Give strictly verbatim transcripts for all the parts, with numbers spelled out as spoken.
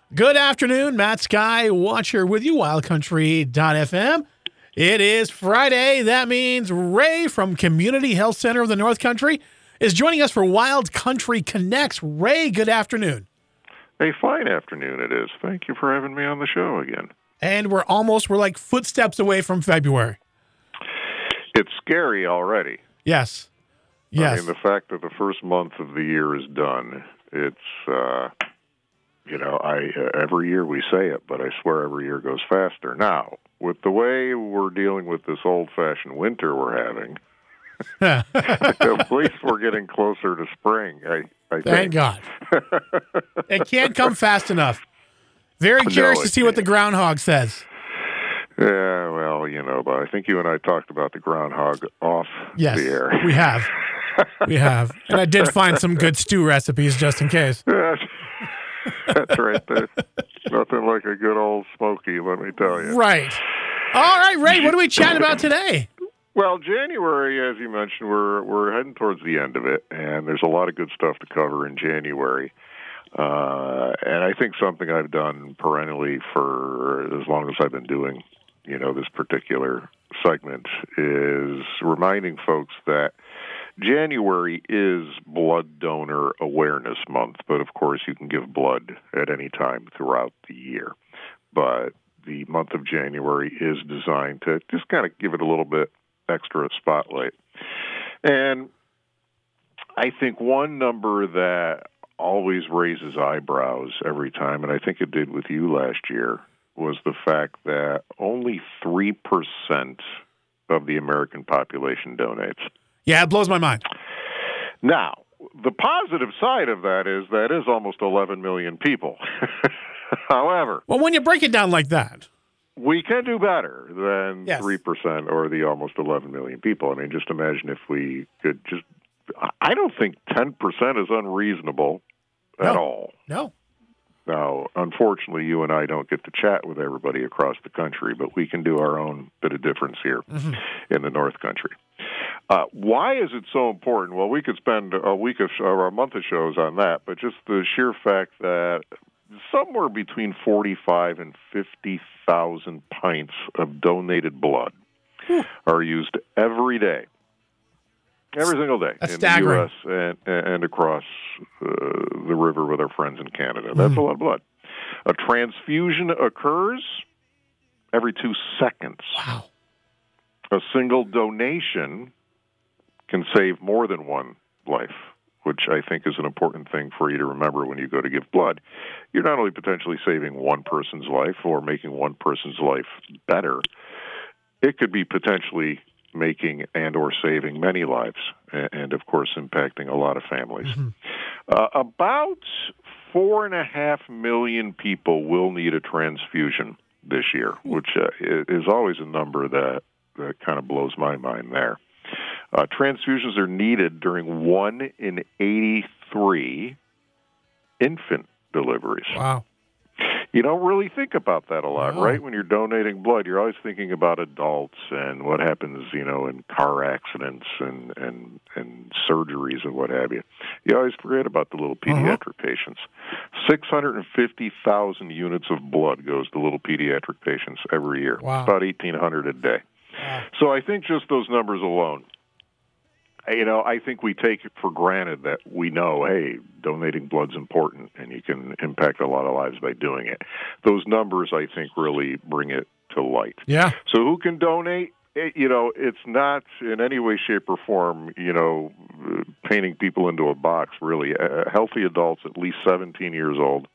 Good afternoon, Matt Sky Watcher with you, wild country dot f m. It is Friday. That means Ray from Community Health Center of the North Country is joining us for Wild Country Connects. Ray, good afternoon. A fine afternoon it is. Thank you for having me on the show again. And we're almost, we're like footsteps away from February. It's scary already. Yes. Yes. I mean, the fact that the first month of the year is done, it's, uh, you know, I uh, every year we say it, but I swear every year goes faster. Now, with the way we're dealing with this old-fashioned winter we're having, at least we're getting closer to spring, I, I Thank think. God. It can't come fast enough. Very curious No, to it see what the can't. groundhog says. Yeah, well, you know, but I think you and I talked about the groundhog off Yes, the air. we have. We have. And I did find some good stew recipes just in case. That's, that's right. There's nothing like a good old smoky, let me tell you. Right. All right, Ray, what are we chatting about today? Well, January, as you mentioned, we're we're heading towards the end of it, and there's a lot of good stuff to cover in January. Uh, and I think something I've done perennially for as long as I've been doing, you know, this particular segment is reminding folks that January is Blood Donor Awareness Month, but of course you can give blood at any time throughout the year. But the month of January is designed to just kind of give it a little bit extra spotlight. And I think one number that always raises eyebrows every time, and I think it did with you last year, was the fact that only three percent of the American population donates. Yeah, it blows my mind. Now, the positive side of that is that is almost eleven million people. However, Well, when you break it down like that. we can do better than Yes. three percent or the almost eleven million people. I mean, just imagine if we could just, I don't think ten percent is unreasonable at No. all. No. Now, unfortunately, you and I don't get to chat with everybody across the country, but we can do our own bit of difference here Mm-hmm. in the North Country. Uh, why is it so important? Well, we could spend a week of or a month of shows on that, but just the sheer fact that somewhere between forty-five and fifty thousand pints of donated blood are used every day, every single day That's in staggering. the U S and, and across uh, the river with our friends in Canada. That's Mhm. a lot of blood. A transfusion occurs every two seconds. Wow. A single donation can save more than one life, which I think is an important thing for you to remember when you go to give blood. You're not only potentially saving one person's life or making one person's life better, it could be potentially making and or saving many lives and, and of course, impacting a lot of families. Mm-hmm. Uh, about four and a half million people will need a transfusion this year, which uh, is always a number that, that kind of blows my mind there. Uh, transfusions are needed during one in eighty-three infant deliveries. Wow. You don't really think about that a lot, No. right? When you're donating blood, you're always thinking about adults and what happens, you know, in car accidents and, and, and surgeries and what have you. You always forget about the little pediatric patients. six hundred fifty thousand units of blood goes to little pediatric patients every year. Wow. About eighteen hundred a day. Wow. So I think just those numbers alone, you know, I think we take it for granted that we know, hey, donating blood's important and you can impact a lot of lives by doing it. Those numbers, I think, really bring it to light. Yeah. So who can donate? It, you know, it's not in any way, shape, or form, you know, uh, painting people into a box, really. Uh, healthy adults, at least seventeen years old,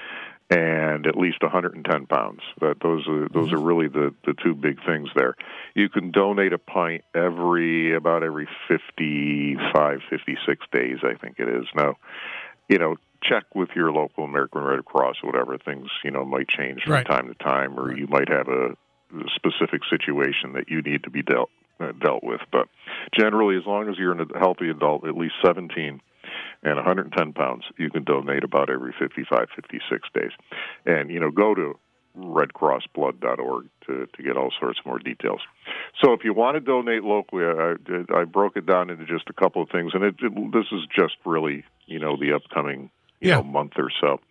and at least one hundred ten pounds. That those are those are really the, the two big things there. You can donate a pint every about every fifty-five, fifty-six days, I think it is. Now, you know, check with your local American Red Cross or whatever. Things, you know, might change from Right. time to time, or Right. you might have a, a specific situation that you need to be dealt uh, dealt with. But generally, as long as you're an a healthy adult, at least seventeen, and one hundred ten pounds, you can donate about every fifty-five, fifty-six days. And, you know, go to red cross blood dot org to, to get all sorts more details. So if you want to donate locally, I, I broke it down into just a couple of things, and it, it, this is just really, you know, the upcoming you Yeah. know, month or so.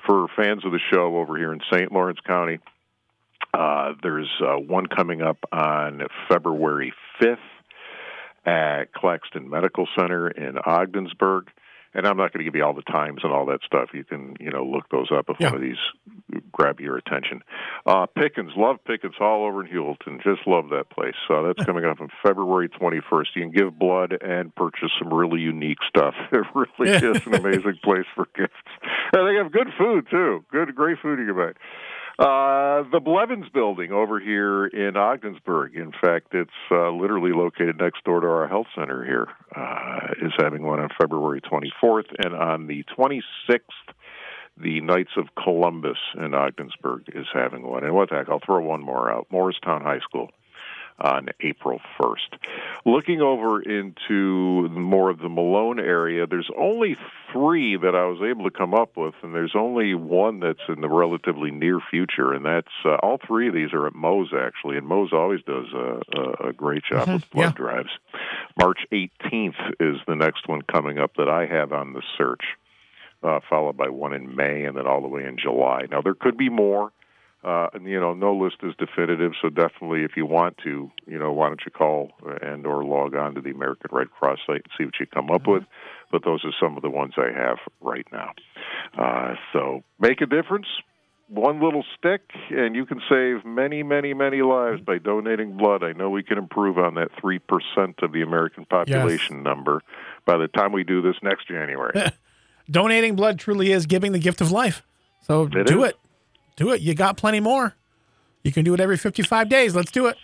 for fans of the show over here in Saint Lawrence County, uh, there's uh, one coming up on February fifth at Claxton Medical Center in Ogdensburg. And I'm not going to give you all the times and all that stuff. You can, you know, look those up if yeah. one of these grab your attention. Uh, Pickens, love Pickens all over in Hewelton. Just love that place. So that's coming up on February twenty-first. You can give blood and purchase some really unique stuff. It really is an amazing place for gifts. And they have good food, too. Good, great food you can buy. Uh, the Blevins Building over here in Ogdensburg, in fact, it's uh, literally located next door to our health center here, uh, is having one on February twenty-fourth. And on the twenty-sixth, the Knights of Columbus in Ogdensburg is having one. And what the heck, I'll throw one more out. Morristown High School on April first. Looking over into more of the Malone area, there's only three that I was able to come up with, and there's only one that's in the relatively near future, and that's uh, all three of these are at Moe's, actually, and Moe's always does a, a, a great job mm-hmm. with blood yeah. drives. March eighteenth is the next one coming up that I have on the search, uh, followed by one in May, and then all the way in July. Now, there could be more. Uh, and, you know, no list is definitive, so definitely if you want to, you know, why don't you call and or log on to the American Red Cross site and see what you come up with. But those are some of the ones I have right now. Uh, so make a difference. One little stick, and you can save many, many, many lives by donating blood. I know we can improve on that three percent of the American population yes. number by the time we do this next January. Donating blood truly is giving the gift of life. So it do is. it. Do it. You got plenty more. You can do it every fifty-five days. Let's do it.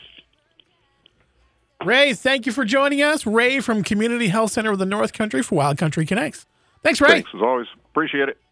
Ray, thank you for joining us. Ray from Community Health Center of the North Country for Wild Country Connects. Thanks, Ray. Thanks, as always. Appreciate it.